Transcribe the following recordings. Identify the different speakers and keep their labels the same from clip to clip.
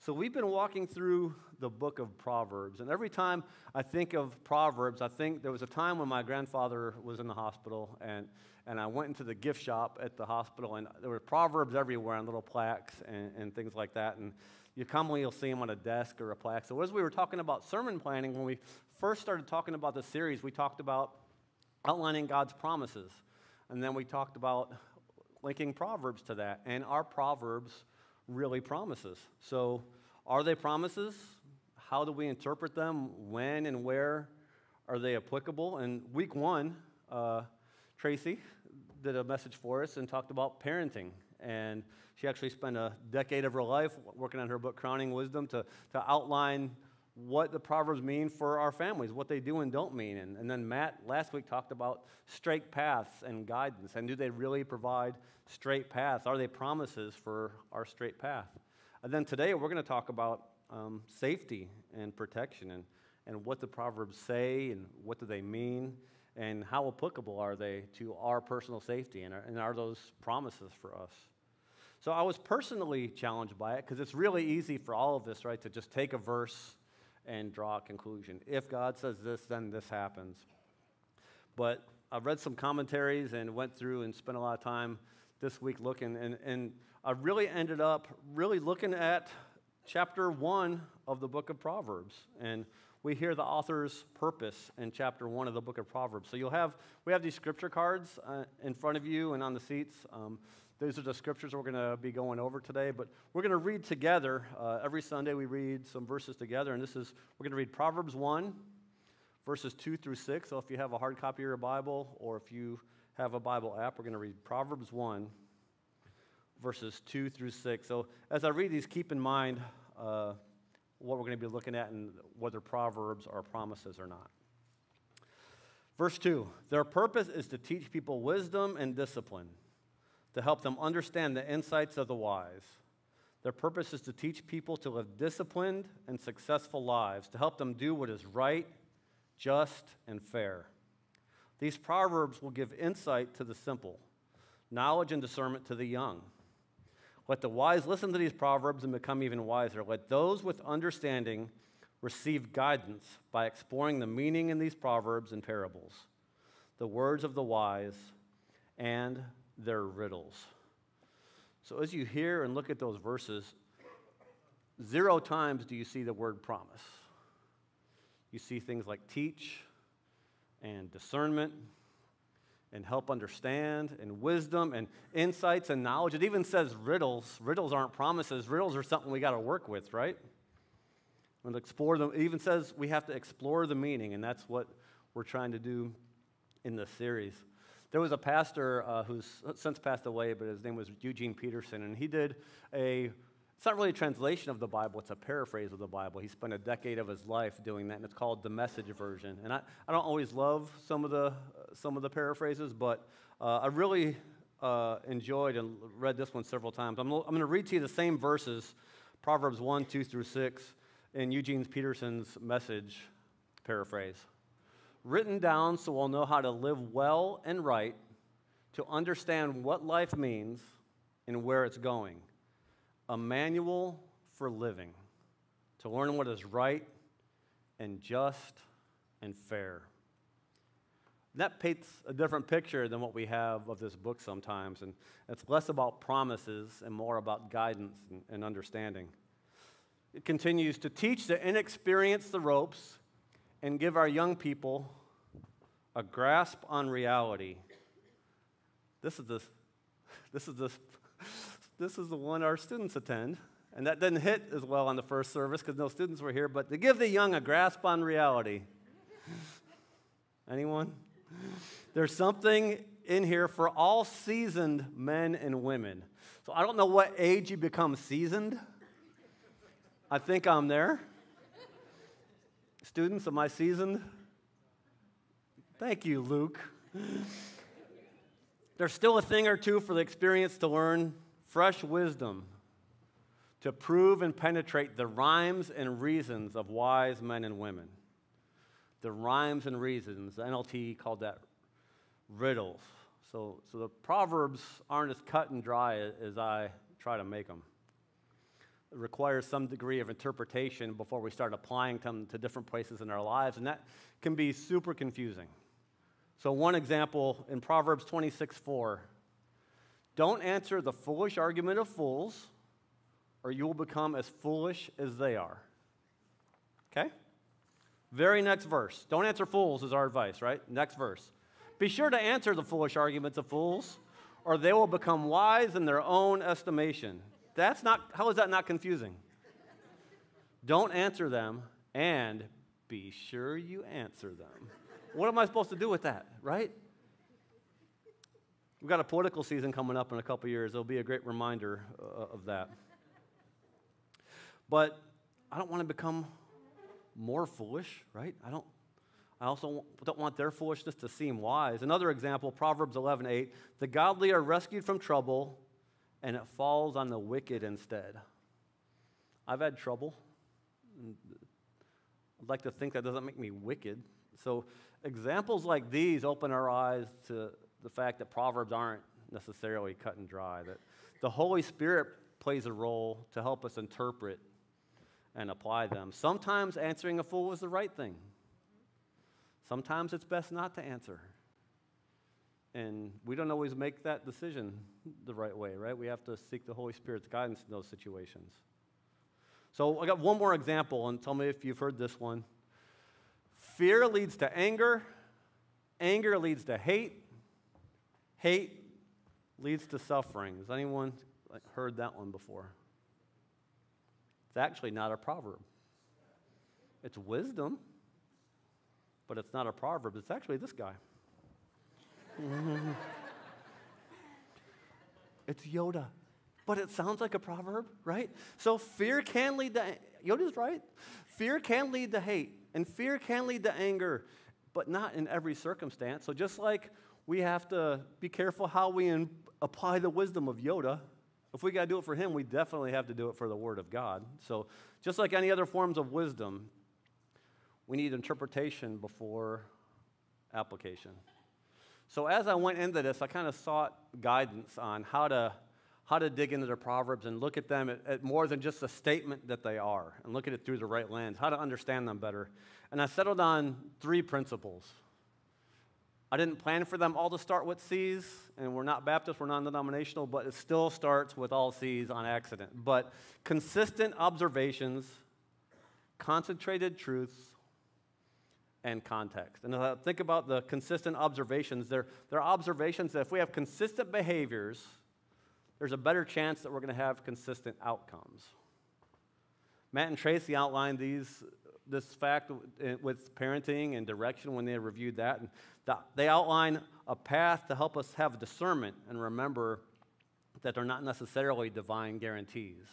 Speaker 1: So we've been walking through the book of Proverbs, and every time I think of Proverbs, I think there was a time when my grandfather was in the hospital, and I went into the gift shop at the hospital, and there were Proverbs everywhere on little plaques and things like that, and you'll see them on a desk or a plaque. So as we were talking about sermon planning, when we first started talking about the series, we talked about outlining God's promises, and then we talked about linking Proverbs to that, and our Proverbs really promises. So are they promises? How do we interpret them? When and where are they applicable? And week one, Tracy did a message for us and talked about parenting. And she actually spent a decade of her life working on her book, Crowning Wisdom, to outline what the Proverbs mean for our families, what they do and don't mean. And then Matt last week talked about straight paths and guidance. And do they really provide straight paths? Are they promises for our straight path? And then today we're going to talk about safety and protection and what the Proverbs say and what do they mean and how applicable are they to our personal safety and are those promises for us? So I was personally challenged by it because it's really easy for all of us, right, to just take a verse and draw a conclusion. If God says this, then this happens. But I've read some commentaries and went through and spent a lot of time this week looking, and I really ended up really looking at chapter 1 of the book of Proverbs. And we hear the author's purpose in chapter 1 of the book of Proverbs. So we have these scripture cards in front of you and on the seats. These are the scriptures we're going to be going over today, but we're going to read together. Every Sunday we read some verses together, and we're going to read Proverbs 1, verses 2 through 6. So if you have a hard copy of your Bible, or if you have a Bible app, we're going to read Proverbs 1, verses 2 through 6. So as I read these, keep in mind what we're going to be looking at and whether Proverbs are promises or not. Verse 2, their purpose is to teach people wisdom and discipline, to help them understand the insights of the wise. Their purpose is to teach people to live disciplined and successful lives, to help them do what is right, just, and fair. These proverbs will give insight to the simple, knowledge and discernment to the young. Let the wise listen to these proverbs and become even wiser. Let those with understanding receive guidance by exploring the meaning in these proverbs and parables, the words of the wise, and their riddles. So as you hear and look at those verses, 0 times do you see the word promise. You see things like teach and discernment and help understand and wisdom and insights and knowledge. It even says riddles. Riddles aren't promises. Riddles are something we got to work with, right? And explore them. It even says we have to explore the meaning, and that's what we're trying to do in this series. There was a pastor who's since passed away, but his name was Eugene Peterson, and he did it's not really a translation of the Bible, it's a paraphrase of the Bible. He spent a decade of his life doing that, and it's called the Message Version. And I don't always love some of the paraphrases, but I really enjoyed and read this one several times. I'm going to read to you the same verses, Proverbs 1, 2 through 6, in Eugene Peterson's Message paraphrase. Written down so we'll know how to live well and right, to understand what life means and where it's going. A manual for living, to learn what is right and just and fair. That paints a different picture than what we have of this book sometimes, and it's less about promises and more about guidance and understanding. It continues to teach the inexperienced the ropes and give our young people a grasp on reality. This is the one our students attend, and that didn't hit as well on the first service because no students were here, but to give the young a grasp on reality. Anyone? There's something in here for all seasoned men and women. So I don't know what age you become seasoned. I think I'm there. Students, am I seasoned? Thank you, Luke. There's still a thing or two for the experience to learn fresh wisdom, to prove and penetrate the rhymes and reasons of wise men and women. The rhymes and reasons, the NLT called that riddles. So the Proverbs aren't as cut and dry as I try to make them. requires some degree of interpretation before we start applying them to different places in our lives, and that can be super confusing. So one example in Proverbs 26:4, don't answer the foolish argument of fools, or you will become as foolish as they are. Okay? Very next verse. Don't answer fools is our advice, right? Next verse. Be sure to answer the foolish arguments of fools, or they will become wise in their own estimation. How is that not confusing? Don't answer them, and be sure you answer them. What am I supposed to do with that, right? We've got a political season coming up in a couple years. It'll be a great reminder of that. But I don't want to become more foolish, right? I also don't want their foolishness to seem wise. Another example, Proverbs 11:8, the godly are rescued from trouble, and it falls on the wicked instead. I've had trouble. I'd like to think that doesn't make me wicked. So examples like these open our eyes to the fact that Proverbs aren't necessarily cut and dry, that the Holy Spirit plays a role to help us interpret and apply them. Sometimes answering a fool is the right thing. Sometimes it's best not to answer. And we don't always make that decision the right way, right? We have to seek the Holy Spirit's guidance in those situations. So I got one more example, and tell me if you've heard this one. Fear leads to anger. Anger leads to hate. Hate leads to suffering. Has anyone heard that one before? It's actually not a proverb. It's wisdom, but it's not a proverb. It's actually this guy. It's Yoda, but it sounds like a proverb, right? So fear can lead to, Yoda's right. Fear can lead to hate, and fear can lead to anger, but not in every circumstance. So just like we have to be careful how we apply the wisdom of Yoda, if we got to do it for him, we definitely have to do it for the Word of God. So just like any other forms of wisdom, we need interpretation before application. So as I went into this, I kind of sought guidance on how to dig into the Proverbs and look at them at more than just a statement that they are, and look at it through the right lens, how to understand them better. And I settled on 3 principles. I didn't plan for them all to start with C's, and we're not Baptist, we're non-denominational, but it still starts with all C's on accident. But consistent observations, concentrated truths, and context. And think about the consistent observations. They're observations that if we have consistent behaviors, there's a better chance that we're going to have consistent outcomes. Matt and Tracy outlined this fact with parenting and direction when they reviewed that. And they outline a path to help us have discernment and remember that they're not necessarily divine guarantees.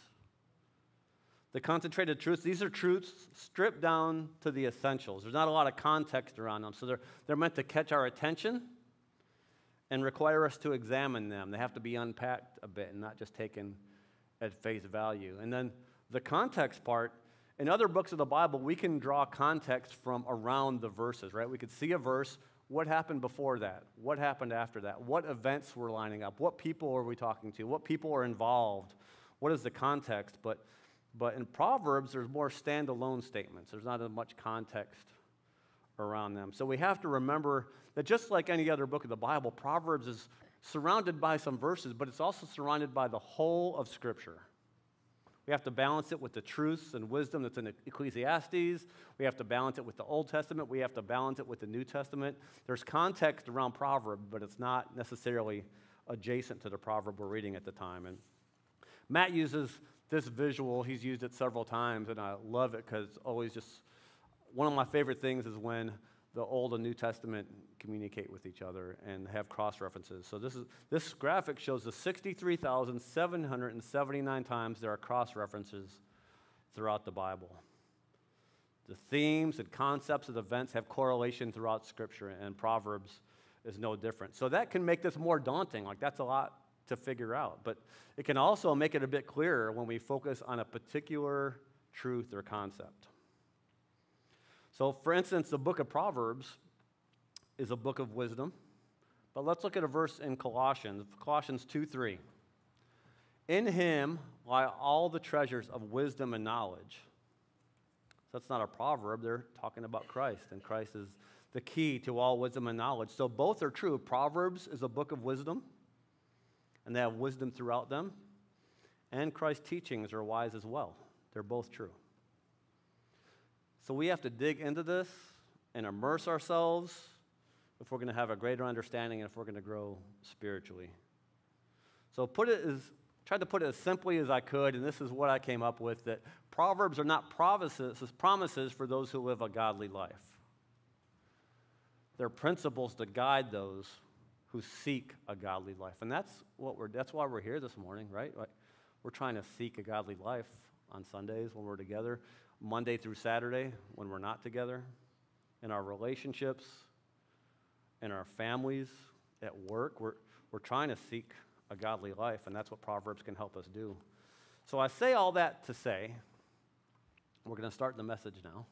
Speaker 1: The concentrated truths, these are truths stripped down to the essentials. There's not a lot of context around them, so they're meant to catch our attention and require us to examine them. They have to be unpacked a bit and not just taken at face value. And then the context part, in other books of the Bible, we can draw context from around the verses, right? We could see a verse, what happened before that? What happened after that? What events were lining up? What people are we talking to? What people are involved? What is the context? But in Proverbs, there's more standalone statements. There's not as much context around them. So we have to remember that just like any other book of the Bible, Proverbs is surrounded by some verses, but it's also surrounded by the whole of Scripture. We have to balance it with the truths and wisdom that's in Ecclesiastes. We have to balance it with the Old Testament. We have to balance it with the New Testament. There's context around Proverbs, but it's not necessarily adjacent to the proverb we're reading at the time. And Matt uses this visual. He's used it several times, and I love it because always just one of my favorite things is when the Old and New Testament communicate with each other and have cross-references. So this graphic shows the 63,779 times there are cross-references throughout the Bible. The themes and concepts of events have correlation throughout Scripture, and Proverbs is no different. So that can make this more daunting. Like, that's a lot to figure out. But it can also make it a bit clearer when we focus on a particular truth or concept. So, for instance, the book of Proverbs is a book of wisdom. But let's look at a verse in Colossians 2:3. In him lie all the treasures of wisdom and knowledge. So that's not a proverb. They're talking about Christ, and Christ is the key to all wisdom and knowledge. So both are true. Proverbs is a book of wisdom, and they have wisdom throughout them. And Christ's teachings are wise as well. They're both true. So we have to dig into this and immerse ourselves if we're going to have a greater understanding and if we're going to grow spiritually. So tried to put it as simply as I could, and this is what I came up with, that Proverbs are not promises for those who live a godly life. They're principles to guide those who seek a godly life. And that's why we're here this morning, right? We're trying to seek a godly life on Sundays when we're together, Monday through Saturday when we're not together, in our relationships, in our families, at work. We're trying to seek a godly life, and that's what Proverbs can help us do. So I say all that to say, we're going to start the message now.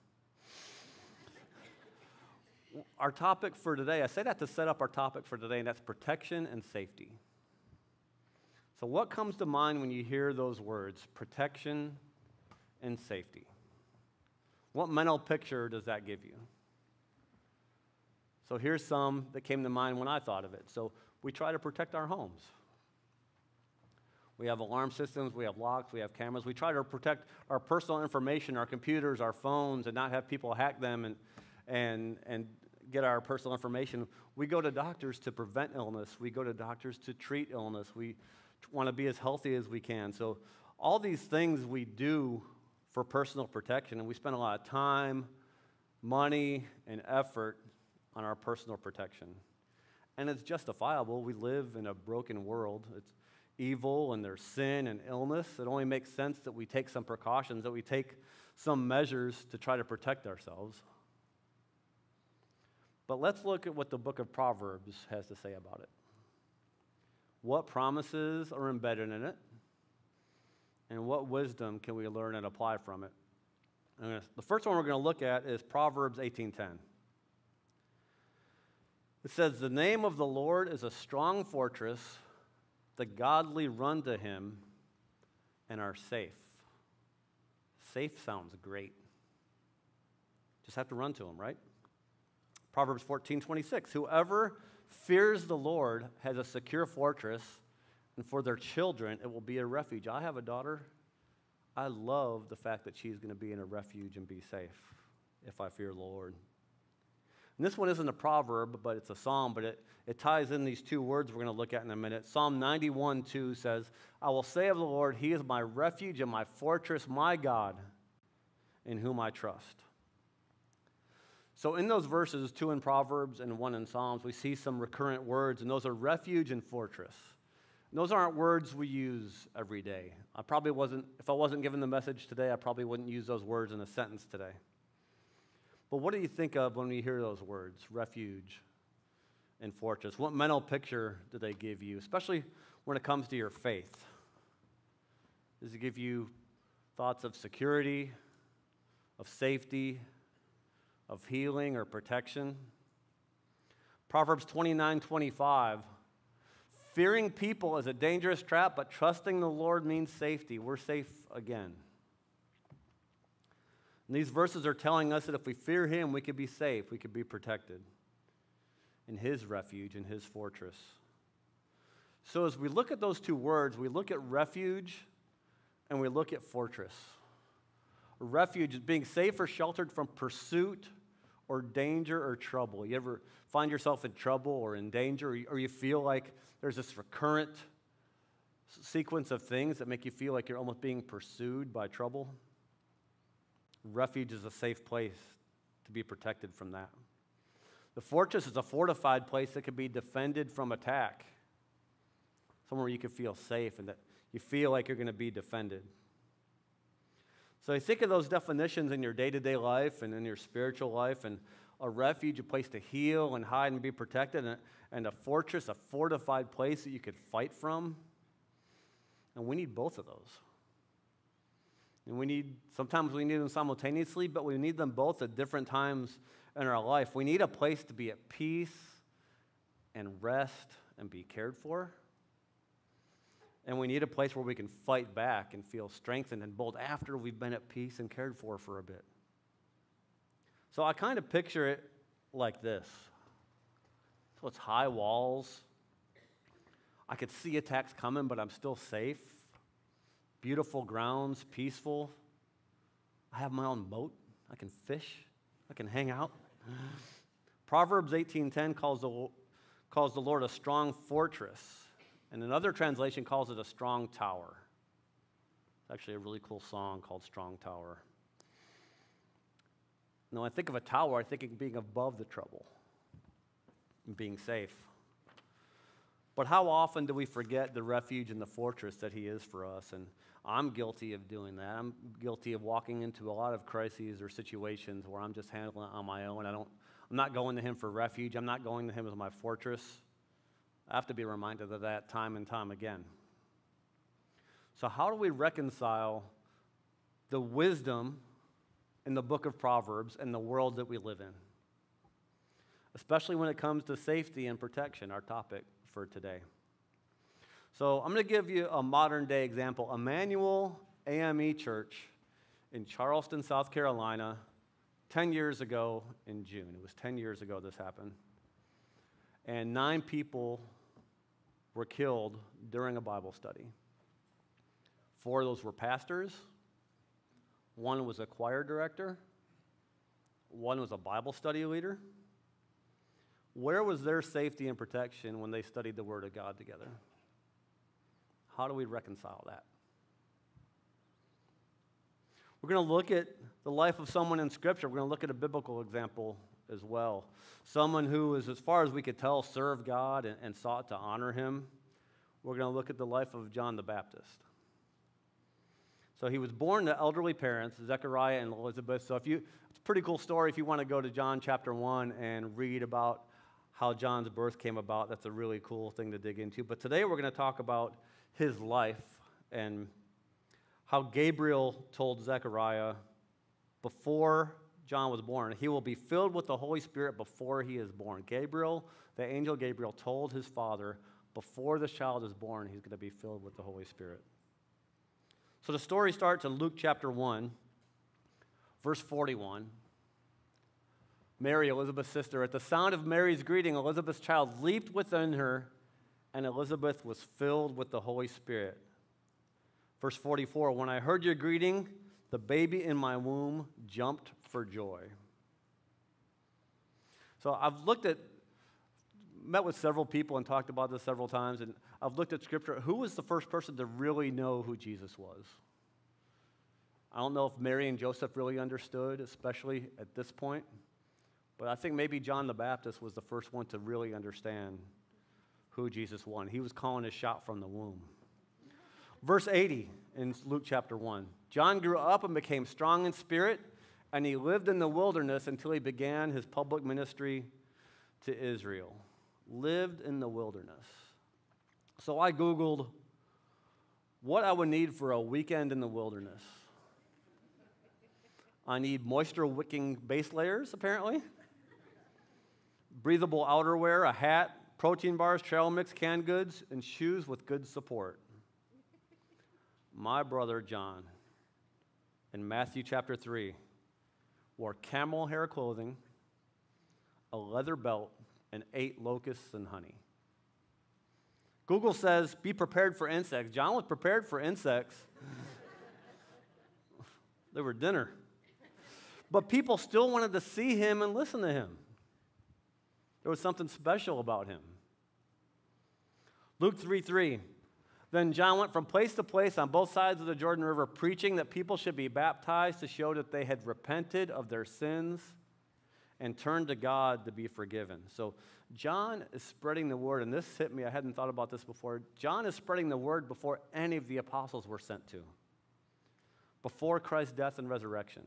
Speaker 1: Our topic for today, I say that to set up our topic for today, and that's protection and safety. So what comes to mind when you hear those words, protection and safety? What mental picture does that give you? So here's some that came to mind when I thought of it. So we try to protect our homes. We have alarm systems, we have locks, we have cameras. We try to protect our personal information, our computers, our phones, and not have people hack them and get our personal information. We go to doctors to prevent illness. We go to doctors to treat illness. We want to be as healthy as we can. So all these things we do for personal protection, and we spend a lot of time, money, and effort on our personal protection. And it's justifiable. We live in a broken world. It's evil, and there's sin and illness. It only makes sense that we take some precautions, that we take some measures to try to protect ourselves. But let's look at what the book of Proverbs has to say about it. What promises are embedded in it, and what wisdom can we learn and apply from it? And the first one we're going to look at is Proverbs 18:10. It says, "The name of the Lord is a strong fortress. The godly run to him and are safe." Safe sounds great. Just have to run to him, right? Proverbs 14:26, "Whoever fears the Lord has a secure fortress, and for their children it will be a refuge." I have a daughter. I love the fact that she's going to be in a refuge and be safe if I fear the Lord. And this one isn't a proverb, but it's a psalm, but it ties in these two words we're going to look at in a minute. Psalm 91:2 says, "I will say of the Lord, he is my refuge and my fortress, my God, in whom I trust." So in those verses, 2 in Proverbs and 1 in Psalms, we see some recurrent words, and those are refuge and fortress. And those aren't words we use every day. If I wasn't given the message today, I probably wouldn't use those words in a sentence today. But what do you think of when you hear those words, refuge and fortress? What mental picture do they give you, especially when it comes to your faith? Does it give you thoughts of security, of safety, of healing or protection? Proverbs 29:25, "Fearing people is a dangerous trap, but trusting the Lord means safety." We're safe again. And these verses are telling us that if we fear him, we could be safe, we could be protected in his refuge, in his fortress. So as we look at those two words, we look at refuge and we look at fortress. Refuge is being safe or sheltered from pursuit or danger or trouble. You ever find yourself in trouble or in danger, or you feel like there's this recurrent sequence of things that make you feel like you're almost being pursued by trouble? Refuge is a safe place to be protected from that. The fortress is a fortified place that can be defended from attack, somewhere you can feel safe and that you feel like you're going to be defended. So you think of those definitions in your day-to-day life and in your spiritual life, and a refuge, a place to heal and hide and be protected, and a fortress, a fortified place that you could fight from. And we need both of those. And sometimes we need them simultaneously, but we need them both at different times in our life. We need a place to be at peace and rest and be cared for. And we need a place where we can fight back and feel strengthened and bold after we've been at peace and cared for a bit. So I kind of picture it like this. So it's high walls. I could see attacks coming, but I'm still safe. Beautiful grounds, peaceful. I have my own boat. I can fish. I can hang out. Proverbs 18:10 calls the Lord a strong fortress. And another translation calls it a strong tower. It's actually a really cool song called Strong Tower. Now, when I think of a tower, I think of being above the trouble and being safe. But how often do we forget the refuge and the fortress that He is for us? And I'm guilty of doing that. I'm guilty of walking into a lot of crises or situations where I'm just handling it on my own. I'm not going to Him for refuge. I'm not going to Him as my fortress. I have to be reminded of that time and time again. So how do we reconcile the wisdom in the book of Proverbs and the world that we live in? Especially when it comes to safety and protection, our topic for today. So I'm going to give you a modern day example. Emmanuel AME Church in Charleston, South Carolina, 10 years ago in June. It was 10 years ago this happened. And 9 people were killed during a Bible study. 4 of those were pastors. 1 was a choir director. 1 was a Bible study leader. Where was their safety and protection when they studied the Word of God together? How do we reconcile that? We're going to look at the life of someone in Scripture. We're going to look at a biblical example as well. Someone who is, as far as we could tell, served God and sought to honor Him. We're going to look at the life of John the Baptist. So he was born to elderly parents, Zechariah and Elizabeth. So it's a pretty cool story if you want to go to John chapter 1 and read about how John's birth came about. That's a really cool thing to dig into. But today we're going to talk about his life and how Gabriel told Zechariah before John was born, he will be filled with the Holy Spirit before he is born. Gabriel, the angel Gabriel, told his father, before this child is born, he's going to be filled with the Holy Spirit. So the story starts in Luke chapter 1, verse 41. Mary, Elizabeth's sister, at the sound of Mary's greeting, Elizabeth's child leaped within her, and Elizabeth was filled with the Holy Spirit. Verse 44, when I heard your greeting, the baby in my womb jumped for joy. So I've met with several people and talked about this several times, and I've looked at Scripture. Who was the first person to really know who Jesus was? I don't know if Mary and Joseph really understood, especially at this point, but I think maybe John the Baptist was the first one to really understand who Jesus was. He was calling his shot from the womb. Verse 80 in Luke chapter 1. John grew up and became strong in spirit, and he lived in the wilderness until he began his public ministry to Israel. Lived in the wilderness. So I Googled what I would need for a weekend in the wilderness. I need moisture-wicking base layers, apparently. Breathable outerwear, a hat, protein bars, trail mix, canned goods, and shoes with good support. My brother John, in Matthew chapter 3, wore camel hair clothing, a leather belt, and ate locusts and honey. Google says, be prepared for insects. John was prepared for insects. They were dinner. But people still wanted to see him and listen to him. There was something special about him. Luke 3:3. Then John went from place to place on both sides of the Jordan River, preaching that people should be baptized to show that they had repented of their sins and turned to God to be forgiven. So John is spreading the word, and this hit me. I hadn't thought about this before. John is spreading the word before any of the apostles were sent to, before Christ's death and resurrection.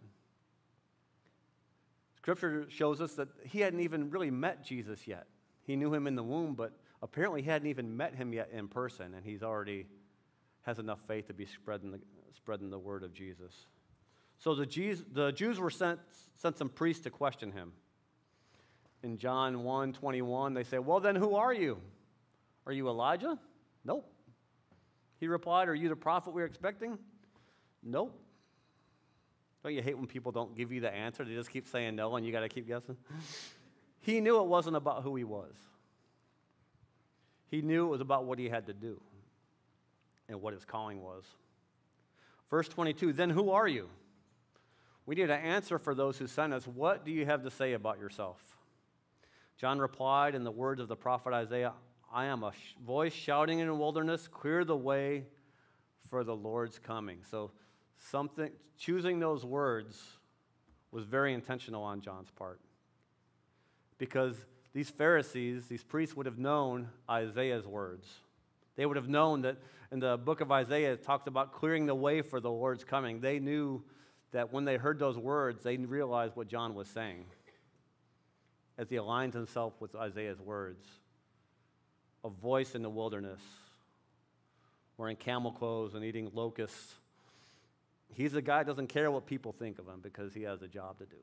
Speaker 1: Scripture shows us that he hadn't even really met Jesus yet. He knew him in the womb, but apparently he hadn't even met him yet in person, and he's already has enough faith to be spreading the word of Jesus. So the Jews were sent some priests to question him. In John 1:21, they say, well, then who are you? Are you Elijah? Nope. He replied, are you the prophet we were expecting? Nope. Don't you hate when people don't give you the answer? They just keep saying no, and you got to keep guessing? He knew it wasn't about who he was. He knew it was about what he had to do and what his calling was. Verse 22, then who are you? We need an answer for those who sent us. What do you have to say about yourself? John replied in the words of the prophet Isaiah, I am a voice shouting in the wilderness, clear the way for the Lord's coming. So choosing those words was very intentional on John's part. Because these Pharisees, these priests would have known Isaiah's words. They would have known that in the book of Isaiah, it talks about clearing the way for the Lord's coming. They knew that when they heard those words, they realized what John was saying as he aligns himself with Isaiah's words. A voice in the wilderness, wearing camel clothes and eating locusts. He's a guy that doesn't care what people think of him because he has a job to do.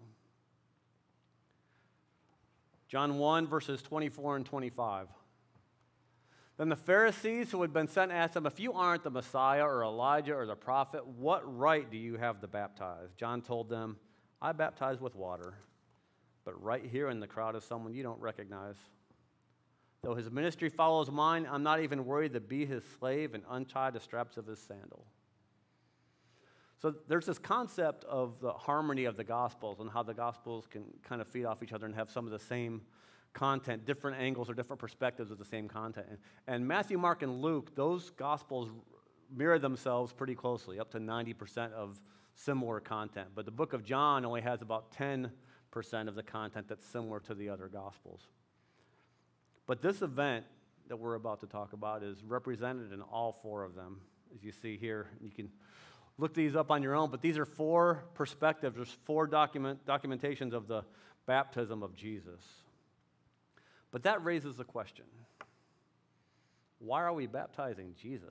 Speaker 1: John 1, verses 24 and 25. Then the Pharisees who had been sent asked him, if you aren't the Messiah or Elijah or the prophet, what right do you have to baptize? John told them, I baptize with water, but right here in the crowd is someone you don't recognize. Though his ministry follows mine, I'm not even worried to be his slave and untie the straps of his sandal. So there's this concept of the harmony of the Gospels and how the Gospels can kind of feed off each other and have some of the same content, different angles or different perspectives of the same content. And Matthew, Mark, and Luke, those Gospels mirror themselves pretty closely, up to 90% of similar content. But the book of John only has about 10% of the content that's similar to the other Gospels. But this event that we're about to talk about is represented in all four of them, as you see here. You can look these up on your own, but these are four perspectives. There's four documentations of the baptism of Jesus. But that raises the question, why are we baptizing Jesus?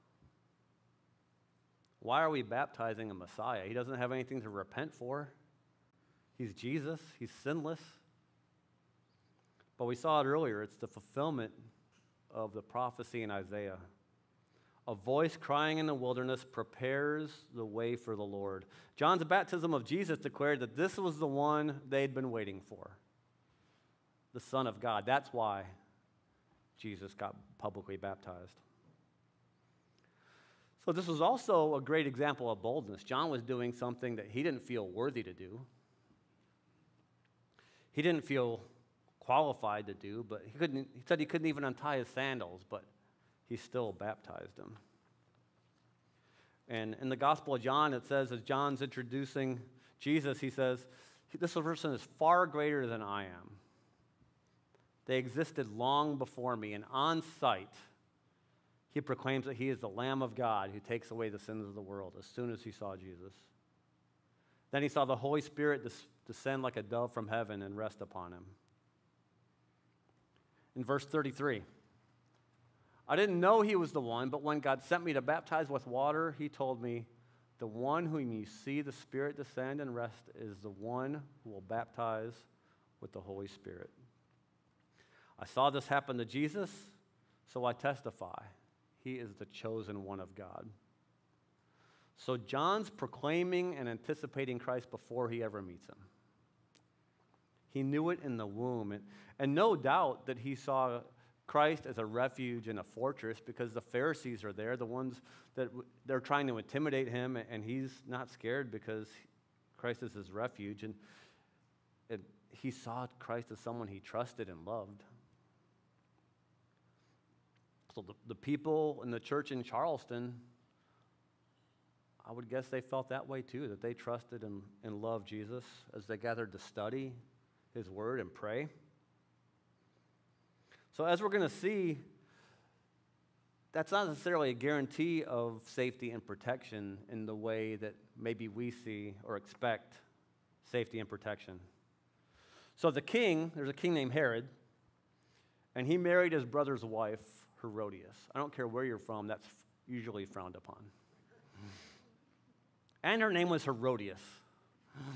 Speaker 1: Why are we baptizing a Messiah? He doesn't have anything to repent for. He's Jesus. He's sinless. But we saw it earlier. It's the fulfillment of the prophecy in Isaiah. A voice crying in the wilderness prepares the way for the Lord. John's baptism of Jesus declared that this was the one they'd been waiting for, the Son of God. That's why Jesus got publicly baptized. So this was also a great example of boldness. John was doing something that he didn't feel worthy to do. He didn't feel qualified to do, but he said he couldn't even untie his sandals, but he still baptized him. And in the Gospel of John, it says, as John's introducing Jesus, he says, this person is far greater than I am. They existed long before me, and on sight, he proclaims that he is the Lamb of God who takes away the sins of the world as soon as he saw Jesus. Then he saw the Holy Spirit descend like a dove from heaven and rest upon him. In verse 33, I didn't know he was the one, but when God sent me to baptize with water, he told me, the one whom you see the Spirit descend and rest is the one who will baptize with the Holy Spirit. I saw this happen to Jesus, so I testify. He is the chosen one of God. So John's proclaiming and anticipating Christ before he ever meets him. He knew it in the womb. And no doubt that he saw Christ as a refuge and a fortress because the Pharisees are there, the ones that they're trying to intimidate him, and he's not scared because Christ is his refuge. And he saw Christ as someone he trusted and loved. So the people in the church in Charleston, I would guess they felt that way too, that they trusted and loved Jesus as they gathered to study his word and pray. So as we're going to see, that's not necessarily a guarantee of safety and protection in the way that maybe we see or expect safety and protection. So there's a king named Herod, and he married his brother's wife, Herodias. I don't care where you're from, that's usually frowned upon. And her name was Herodias.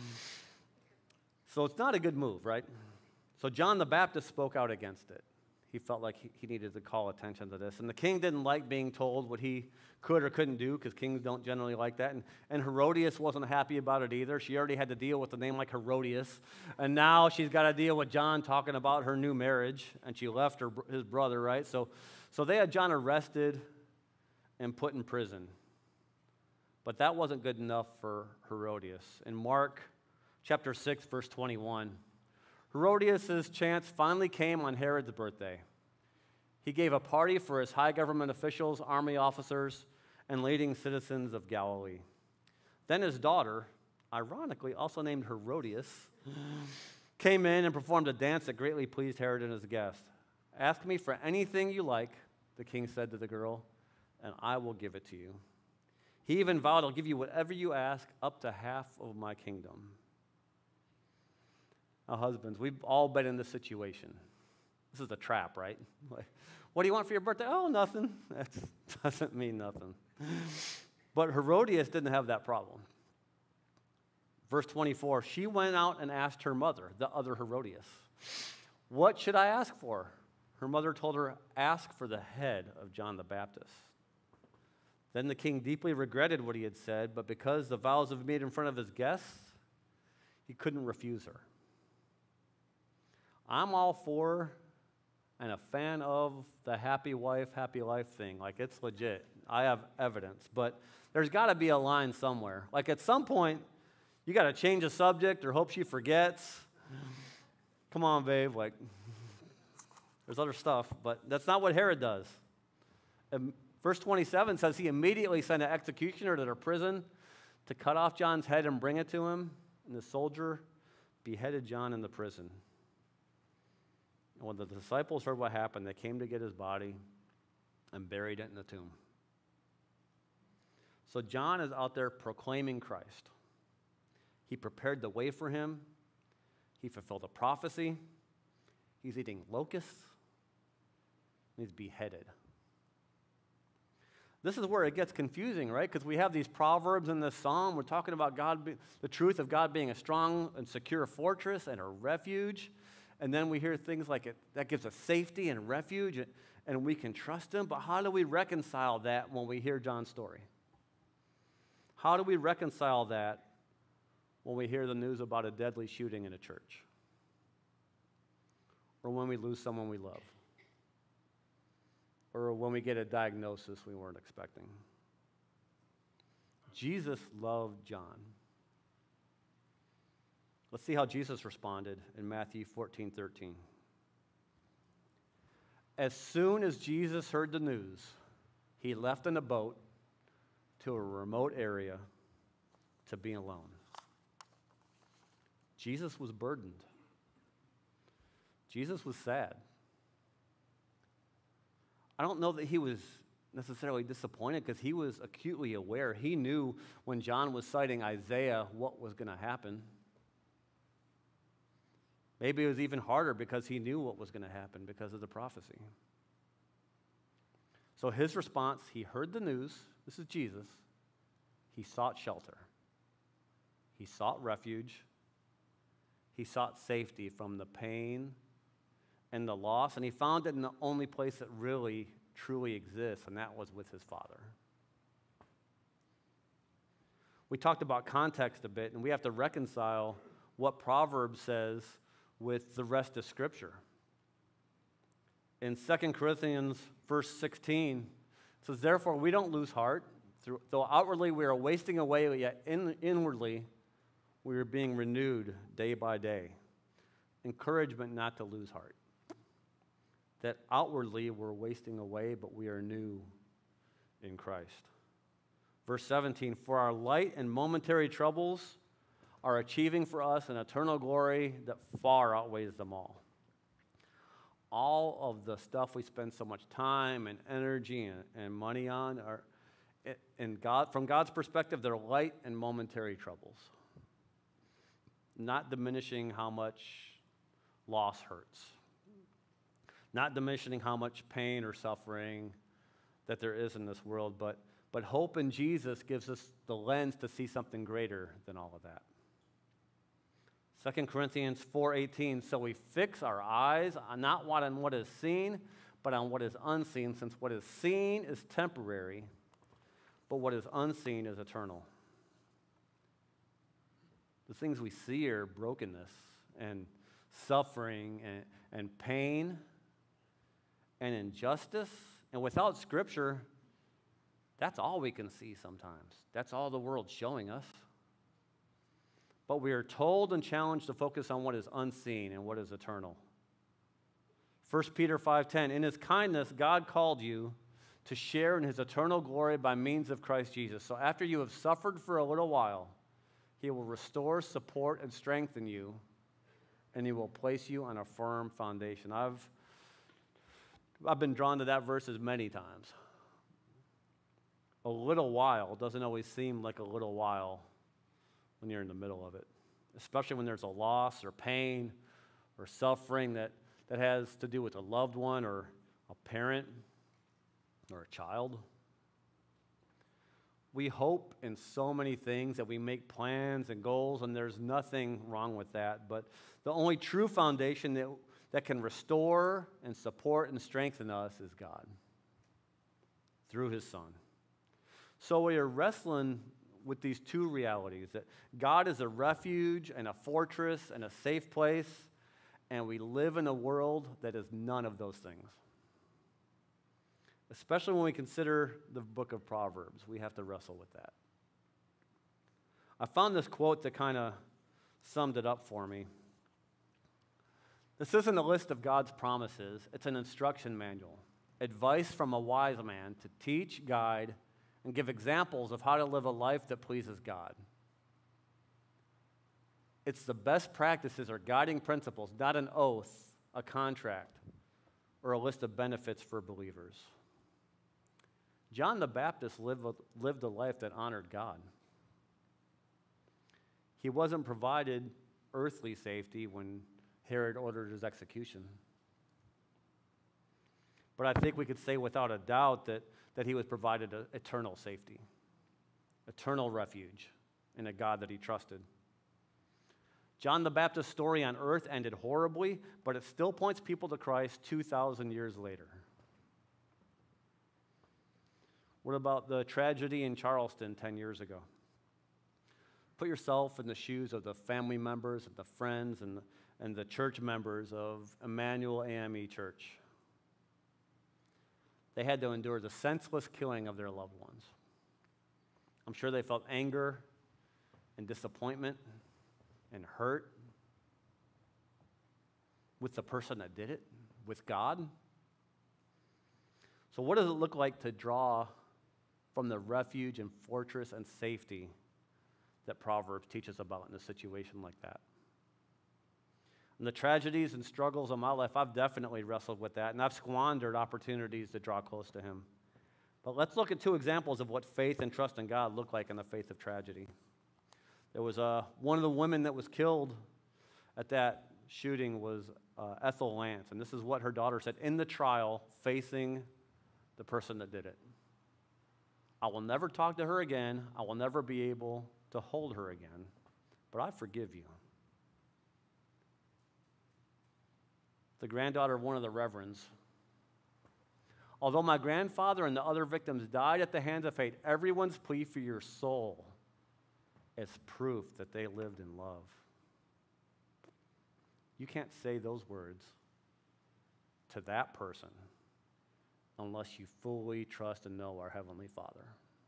Speaker 1: So it's not a good move, right? So John the Baptist spoke out against it. he felt like he needed to call attention to this. And the king didn't like being told what he could or couldn't do, because kings don't generally like that. And Herodias wasn't happy about it either. She already had to deal with a name like Herodias. And now she's got to deal with John talking about her new marriage. And she left his brother, right? So they had John arrested and put in prison. But that wasn't good enough for Herodias. In Mark chapter 6, verse 21, Herodias' chance finally came on Herod's birthday. He gave a party for his high government officials, army officers, and leading citizens of Galilee. Then his daughter, ironically also named Herodias, came in and performed a dance that greatly pleased Herod and his guests. "Ask me for anything you like," the king said to the girl, "and I will give it to you." He even vowed, "I'll give you whatever you ask, up to half of my kingdom." Now, husbands, we've all been in this situation. This is a trap, right? Like, what do you want for your birthday? Oh, nothing. That doesn't mean nothing. But Herodias didn't have that problem. Verse 24, she went out and asked her mother, the other Herodias, "What should I ask for?" Her mother told her, "Ask for the head of John the Baptist." Then the king deeply regretted what he had said, but because the vows had been made in front of his guests, he couldn't refuse her. I'm all for and a fan of the happy wife, happy life thing. Like, it's legit. I have evidence. But there's got to be a line somewhere. Like, at some point, you got to change the subject or hope she forgets. Come on, babe. Like, there's other stuff. But that's not what Herod does. And verse 27 says he immediately sent an executioner to their prison to cut off John's head and bring it to him. And the soldier beheaded John in the prison. And when the disciples heard what happened, they came to get his body and buried it in the tomb. So John is out there proclaiming Christ. He prepared the way for him. He fulfilled a prophecy. He's eating locusts. And he's beheaded. This is where it gets confusing, right? Because we have these proverbs in this psalm. We're talking about the truth of God being a strong and secure fortress and a refuge. And then we hear things like that gives us safety and refuge, and we can trust him. But how do we reconcile that when we hear John's story? How do we reconcile that when we hear the news about a deadly shooting in a church? Or when we lose someone we love? Or when we get a diagnosis we weren't expecting? Jesus loved John. Let's see how Jesus responded in Matthew 14:13. As soon as Jesus heard the news, he left in a boat to a remote area to be alone. Jesus was burdened. Jesus was sad. I don't know that he was necessarily disappointed, because he was acutely aware. He knew when John was citing Isaiah what was going to happen. Maybe it was even harder because he knew what was going to happen because of the prophecy. So his response, he heard the news. This is Jesus. He sought shelter. He sought refuge. He sought safety from the pain and the loss. And he found it in the only place that really, truly exists, and that was with his Father. We talked about context a bit, and we have to reconcile what Proverbs says with the rest of Scripture. In 2 Corinthians verse 16, it says, "Therefore we don't lose heart. Though outwardly we are wasting away, yet inwardly we are being renewed day by day." Encouragement not to lose heart. That outwardly we're wasting away, but we are new in Christ. Verse 17, "For our light and momentary troubles are achieving for us an eternal glory that far outweighs them all." All of the stuff we spend so much time and energy and money on are, from God's perspective, they're light and momentary troubles. Not diminishing how much loss hurts. Not diminishing how much pain or suffering that there is in this world, but hope in Jesus gives us the lens to see something greater than all of that. 2 Corinthians 4:18, so we fix our eyes on not on what is seen, but on what is unseen, since what is seen is temporary, but what is unseen is eternal. The things we see are brokenness and suffering and pain and injustice. And without Scripture, that's all we can see sometimes. That's all the world's showing us. But we are told and challenged to focus on what is unseen and what is eternal. 1 Peter 5:10, in his kindness, God called you to share in his eternal glory by means of Christ Jesus. So after you have suffered for a little while, he will restore, support, and strengthen you, and he will place you on a firm foundation. I've been drawn to that verse as many times. A little while doesn't always seem like a little while when you're in the middle of it, especially when there's a loss or pain or suffering that has to do with a loved one or a parent or a child. We hope in so many things that we make plans and goals, and there's nothing wrong with that. But the only true foundation that can restore and support and strengthen us is God through his Son. So we are wrestling with these two realities, that God is a refuge and a fortress and a safe place, and we live in a world that is none of those things. Especially when we consider the book of Proverbs, we have to wrestle with that. I found this quote that kind of summed it up for me. This isn't a list of God's promises, it's an instruction manual, advice from a wise man to teach, guide, and give examples of how to live a life that pleases God. It's the best practices or guiding principles, not an oath, a contract, or a list of benefits for believers. John the Baptist lived a life that honored God. He wasn't provided earthly safety when Herod ordered his execution. But I think we could say without a doubt that he was provided eternal safety, eternal refuge in a God that he trusted. John the Baptist's story on earth ended horribly, but it still points people to Christ 2,000 years later. What about the tragedy in Charleston 10 years ago? Put yourself in the shoes of the family members and the friends and the church members of Emmanuel AME Church. They had to endure the senseless killing of their loved ones. I'm sure they felt anger and disappointment and hurt with the person that did it, with God. So what does it look like to draw from the refuge and fortress and safety that Proverbs teaches about in a situation like that? And the tragedies and struggles of my life, I've definitely wrestled with that, and I've squandered opportunities to draw close to him. But let's look at two examples of what faith and trust in God look like in the face of tragedy. There was one of the women that was killed at that shooting was Ethel Lance, and this is what her daughter said in the trial facing the person that did it. I will never talk to her again. I will never be able to hold her again, but I forgive you. The granddaughter of one of the reverends. Although my grandfather and the other victims died at the hands of fate, everyone's plea for your soul is proof that they lived in love. You can't say those words to that person unless you fully trust and know our Heavenly Father.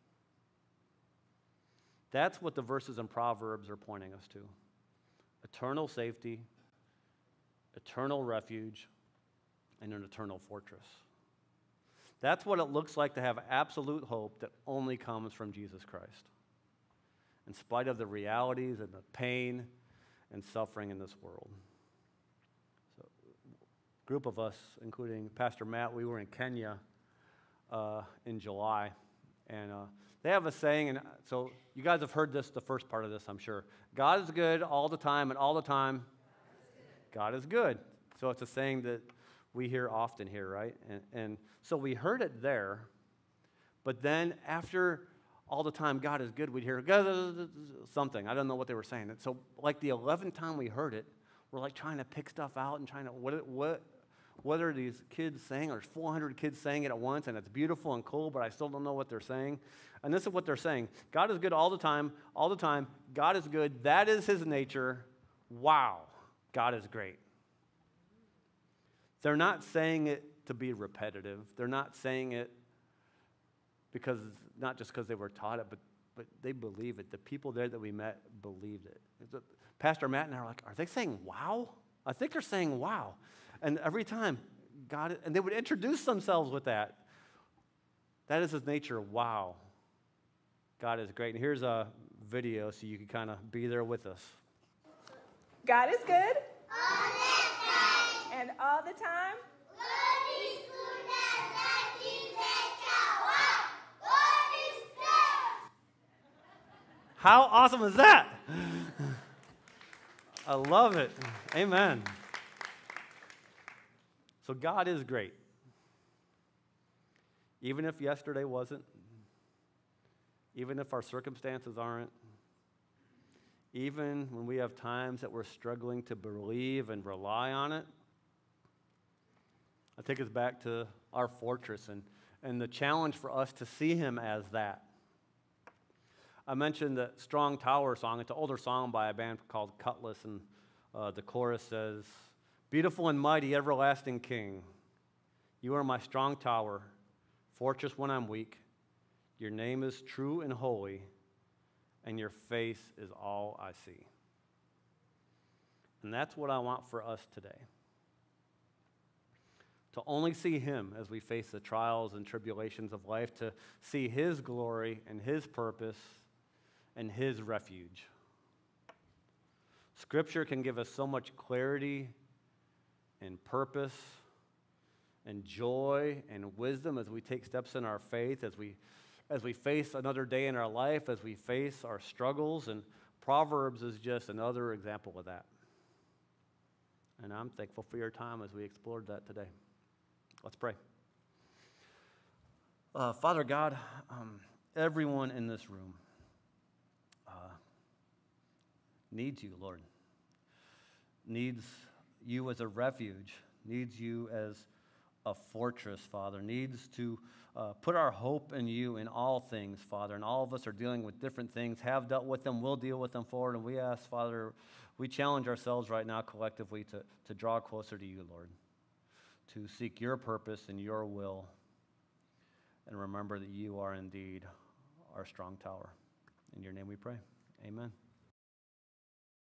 Speaker 1: That's what the verses in Proverbs are pointing us to. Eternal safety, eternal refuge, and an eternal fortress. That's what it looks like to have absolute hope that only comes from Jesus Christ, in spite of the realities and the pain and suffering in this world. So, a group of us, including Pastor Matt, we were in Kenya in July, and they have a saying, and so you guys have heard this, the first part of this, I'm sure. God is good all the time, and all the time, God is good. So it's a saying that we hear often here, right? And so we heard it there, but then after all the time, God is good, we'd hear "God," something. I don't know what they were saying. And so like the 11th time we heard it, we're like trying to pick stuff out and trying to, what are these kids saying? There's 400 kids saying it at once, and it's beautiful and cool, but I still don't know what they're saying. And this is what they're saying. God is good all the time, all the time. God is good. That is his nature. Wow, God is great. They're not saying it to be repetitive. They're not saying it because, not just because they were taught it, but they believe it. The people there that we met believed it. Pastor Matt and I are like, are they saying wow? I think they're saying wow. And every time, God, and they would introduce themselves with that. That is his nature. Wow. God is great. And here's a video so you can kind of be there with us.
Speaker 2: God is good. All the time. And all the time.
Speaker 1: How awesome is that? I love it. Amen. So God is great. Even if yesterday wasn't, even if our circumstances aren't, even when we have times that we're struggling to believe and rely on it, I take us back to our fortress and the challenge for us to see him as that. I mentioned the Strong Tower song. It's an older song by a band called Cutlass, and the chorus says, "Beautiful and mighty, everlasting King, you are my strong tower, fortress when I'm weak. Your name is true and holy, and your face is all I see." And that's what I want for us today. To only see him as we face the trials and tribulations of life, to see his glory and his purpose and his refuge. Scripture can give us so much clarity and purpose and joy and wisdom as we take steps in our faith, as we face another day in our life, as we face our struggles. And Proverbs is just another example of that. And I'm thankful for your time as we explored that today. Let's pray. Father God, everyone in this room needs you, Lord. Needs you as a refuge. Needs you as a fortress, Father. Needs to put our hope in you in all things, Father. And all of us are dealing with different things, have dealt with them, will deal with them forward. And we ask, Father, we challenge ourselves right now collectively to draw closer to you, Lord. To seek your purpose and your will. And remember that you are indeed our strong tower. In your name we pray. Amen.